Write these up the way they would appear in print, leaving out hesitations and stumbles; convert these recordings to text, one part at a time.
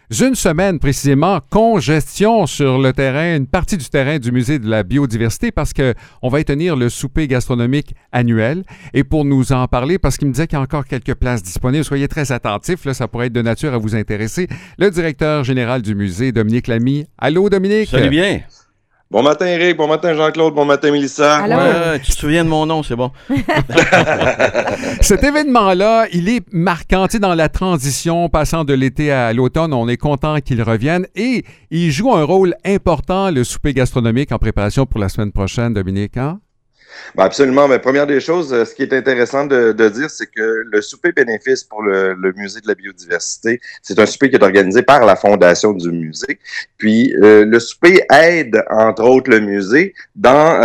une semaine précisément, congestion sur le terrain, une partie du terrain du Musée de la biodiversité parce qu'on va y tenir le souper gastronomique annuel. Et pour nous en parler, parce qu'il me disait qu'il y a encore quelques places disponibles, soyez très attentifs, là, ça pourrait être de nature à vous intéresser. Le directeur général du musée, Dominique Lamy. Allô, Dominique? Salut bien. Bon matin, Eric. Bon matin, Jean-Claude. Bon matin, Mélissa. Allô? Ouais, tu te souviens de mon nom, c'est bon. Cet événement-là, il est marquant, tu sais, dans la transition, passant de l'été à l'automne. On est content qu'il revienne et il joue un rôle important, le souper gastronomique, en préparation pour la semaine prochaine, Dominique, hein? Ben absolument. Mais première des choses, ce qui est intéressant de dire, c'est que le souper bénéfice pour le Musée de la biodiversité, c'est un souper qui est organisé par la Fondation du musée. Puis, le souper aide, entre autres, le musée dans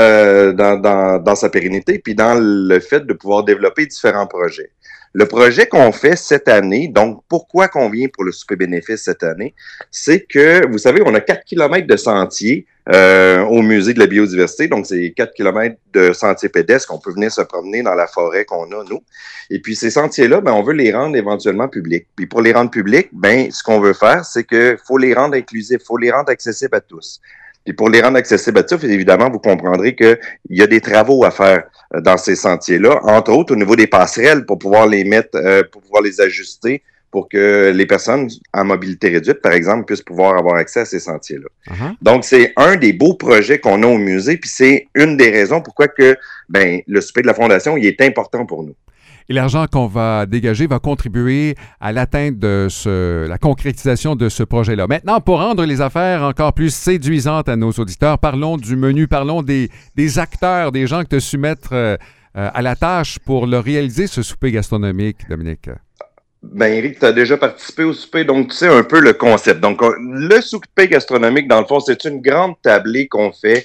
sa pérennité, puis dans le fait de pouvoir développer différents projets. Le projet qu'on fait cette année, donc pourquoi qu'on vient pour le souper bénéfice cette année, c'est que, vous savez, on a 4 kilomètres de sentiers au Musée de la biodiversité. Donc, c'est 4 kilomètres de sentiers pédestres qu'on peut venir se promener dans la forêt qu'on a, nous. Et puis, ces sentiers-là, ben, on veut les rendre éventuellement publics. Puis, pour les rendre publics, ben, ce qu'on veut faire, c'est que faut les rendre inclusifs, faut les rendre accessibles à tous. Puis pour les rendre accessibles à tous, évidemment, vous comprendrez qu'il y a des travaux à faire dans ces sentiers-là, entre autres au niveau des passerelles pour pouvoir les mettre, pour pouvoir les ajuster, pour que les personnes à mobilité réduite, par exemple, puissent pouvoir avoir accès à ces sentiers-là. Uh-huh. Donc, c'est un des beaux projets qu'on a au musée, puis c'est une des raisons pourquoi que, ben, le souper de la Fondation, il est important pour nous. Et l'argent qu'on va dégager va contribuer à l'atteinte de la concrétisation de ce projet-là. Maintenant, pour rendre les affaires encore plus séduisantes à nos auditeurs, parlons du menu, parlons des acteurs, des gens que tu as su mettre à la tâche pour le réaliser, ce souper gastronomique, Dominique. Ben, Eric, tu as déjà participé au souper, donc tu sais un peu le concept. Donc, le souper gastronomique, dans le fond, c'est une grande tablée qu'on fait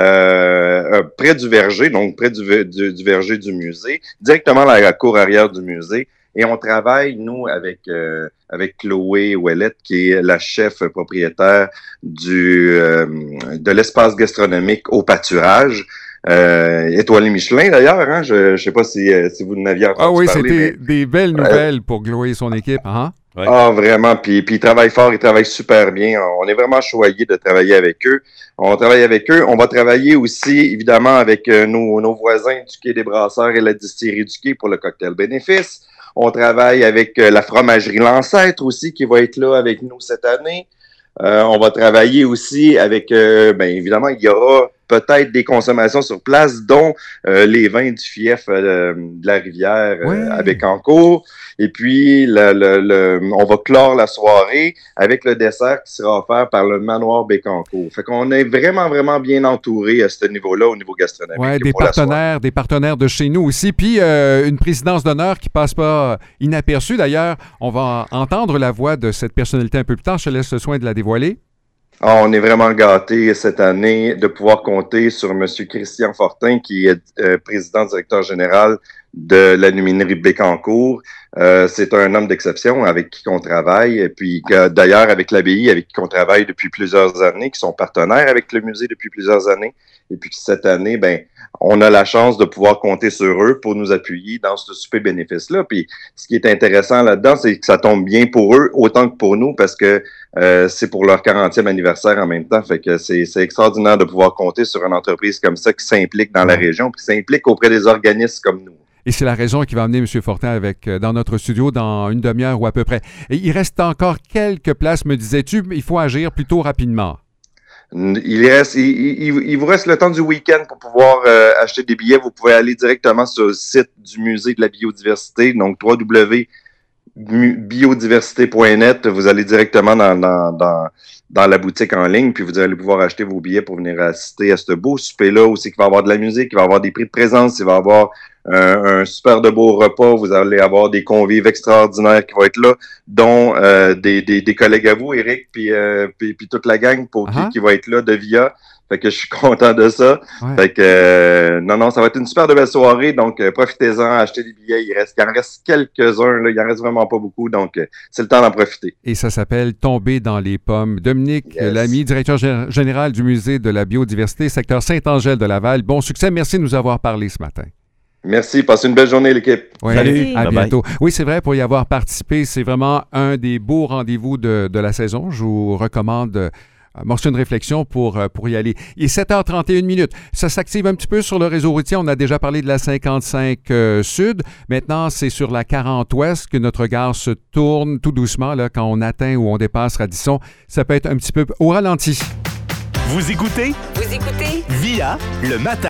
près du verger, donc près du verger du musée, directement à la cour arrière du musée. Et on travaille, nous, avec Chloé Ouellette, qui est la chef propriétaire de l'espace gastronomique au pâturage. Étoilé Michelin, d'ailleurs, hein? Je sais pas si vous n'aviez entendu parler. Ah oui, c'était des belles nouvelles pour Chloé et son équipe, hein? Ouais. Ah, vraiment. Puis ils travaillent fort, ils travaillent super bien. On est vraiment choyés de travailler avec eux. On travaille avec eux. On va travailler aussi, évidemment, avec nos voisins du Quai des Brasseurs et la distillerie du Quai pour le cocktail bénéfice. On travaille avec la fromagerie L'Ancêtre aussi, qui va être là avec nous cette année. On va travailler aussi avec, bien évidemment, il y aura peut-être des consommations sur place, dont les vins du fief de la rivière à Bécancour. Et puis, on va clore la soirée avec le dessert qui sera offert par le Manoir Bécancour. Fait qu'on est vraiment, vraiment bien entouré à ce niveau-là, au niveau gastronomique. Oui, des partenaires de chez nous aussi. Puis, une présidence d'honneur qui passe pas inaperçue. D'ailleurs, on va entendre la voix de cette personnalité un peu plus tard. Je te laisse le soin de la dévoiler. Ah, on est vraiment gâtés cette année de pouvoir compter sur M. Christian Fortin, qui est président directeur général de l'aluminerie Bécancour. C'est un homme d'exception avec qui on travaille, et puis d'ailleurs avec l'abbaye avec qui on travaille depuis plusieurs années, qui sont partenaires avec le musée depuis plusieurs années. Et puis cette année, ben, on a la chance de pouvoir compter sur eux pour nous appuyer dans ce super bénéfice-là. Puis ce qui est intéressant là-dedans, c'est que ça tombe bien pour eux autant que pour nous, parce que c'est pour leur 40e anniversaire en même temps. Fait que c'est extraordinaire de pouvoir compter sur une entreprise comme ça qui s'implique dans la région, puis qui s'implique auprès des organismes comme nous. Et c'est la raison qui va amener M. Fortin dans notre studio dans une demi-heure ou à peu près. Et il reste encore quelques places, me disais-tu, mais il faut agir plutôt rapidement. Il vous reste le temps du week-end pour pouvoir acheter des billets. Vous pouvez aller directement sur le site du Musée de la biodiversité, donc www.biodiversité.net. Vous allez directement dans la boutique en ligne, puis vous allez pouvoir acheter vos billets pour venir assister à ce beau souper-là aussi, qui va avoir de la musique, qui va avoir des prix de présence, il va avoir un super de beau repas, vous allez avoir des convives extraordinaires qui vont être là, dont des collègues à vous, Eric, puis toute la gang qui va être là de VIA. Fait que je suis content de ça. Ouais. Fait que non, ça va être une super de belle soirée, donc profitez-en, achetez des billets, il en reste quelques-uns, là, il en reste vraiment pas beaucoup, donc c'est le temps d'en profiter. Et ça s'appelle Tomber dans les pommes. Dominique Lamy, directeur général du Musée de la biodiversité, secteur Saint-Angèle de Laval. Bon succès, merci de nous avoir parlé ce matin. Merci. Passez une belle journée, l'équipe. Oui, Salut. à Bye bientôt. Oui, c'est vrai, pour y avoir participé, c'est vraiment un des beaux rendez-vous de la saison. Je vous recommande amorcer une réflexion pour y aller. Il est 7h31 minutes. Ça s'active un petit peu sur le réseau routier. On a déjà parlé de la 55 Sud. Maintenant, c'est sur la 40 Ouest que notre regard se tourne tout doucement là, quand on atteint ou on dépasse Radisson. Ça peut être un petit peu au ralenti. Vous écoutez Vous écoutez Via le matin.